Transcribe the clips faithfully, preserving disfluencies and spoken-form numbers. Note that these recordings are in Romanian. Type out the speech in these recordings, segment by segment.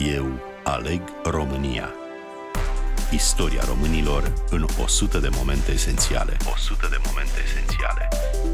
Eu aleg România. Istoria românilor în o sută de momente esențiale. o sută de momente esențiale.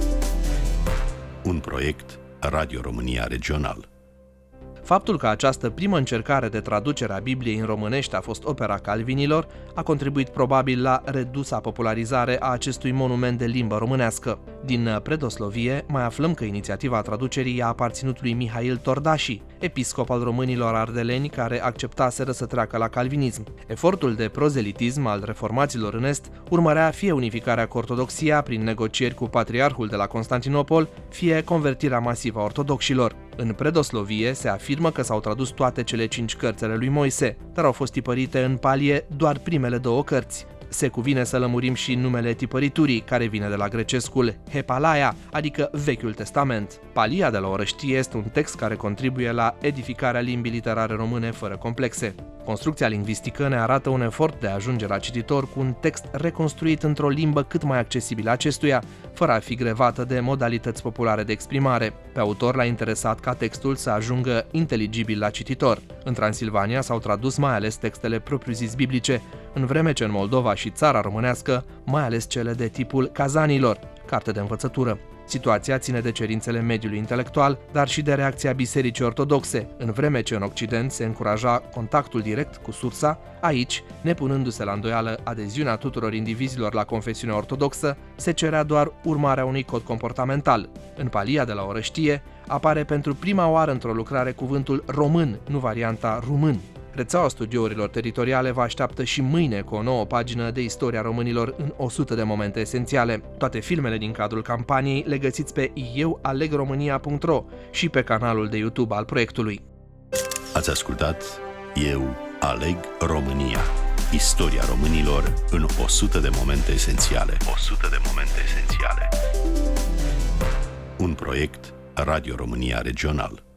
Un proiect Radio România Regional. Faptul că această primă încercare de traducere a Bibliei în românește a fost opera calvinilor a contribuit probabil la redusa popularizare a acestui monument de limbă românească. Din predoslovie mai aflăm că inițiativa traducerii i-a aparținut lui Mihail Tordași, episcop al românilor ardeleni care acceptaseră să treacă la calvinism. Efortul de prozelitism al reformaților în Est urmărea fie unificarea cu ortodoxia prin negocieri cu patriarhul de la Constantinopol, fie convertirea masivă a ortodoxilor. În predoslovie se afirmă că s-au tradus toate cele cinci cărți ale lui Moise, dar au fost tipărite în palie doar primele două cărți. Se cuvine să lămurim și numele tipăriturii, care vine de la grecescul Hepalaia, adică Vechiul Testament. Palia de la Orăștie este un text care contribuie la edificarea limbii literare române fără complexe. Construcția lingvistică ne arată un efort de a ajunge la cititor cu un text reconstruit într-o limbă cât mai accesibilă acestuia, fără a fi grevată de modalități populare de exprimare. Pe autor l-a interesat ca textul să ajungă inteligibil la cititor. În Transilvania s-au tradus mai ales textele propriu-zis biblice, în vreme ce în Moldova și țara românească, mai ales cele de tipul Cazanilor, carte de învățătură. Situația ține de cerințele mediului intelectual, dar și de reacția Bisericii Ortodoxe, în vreme ce în Occident se încuraja contactul direct cu sursa, aici, nepunându-se la îndoială adeziunea tuturor indivizilor la confesiunea ortodoxă, se cerea doar urmarea unui cod comportamental. În Palia de la Orăștie apare pentru prima oară într-o lucrare cuvântul român, nu varianta rumân. Rețeaua studiourilor teritoriale vă așteaptă și mâine cu o nouă pagină de istoria românilor în o sută de momente esențiale. Toate filmele din cadrul campaniei le găsiți pe eu aleg românia punct ro și pe canalul de YouTube al proiectului. Ați ascultat Eu aleg România. Istoria românilor în o sută de momente esențiale. o sută de momente esențiale. Un proiect Radio România Regional.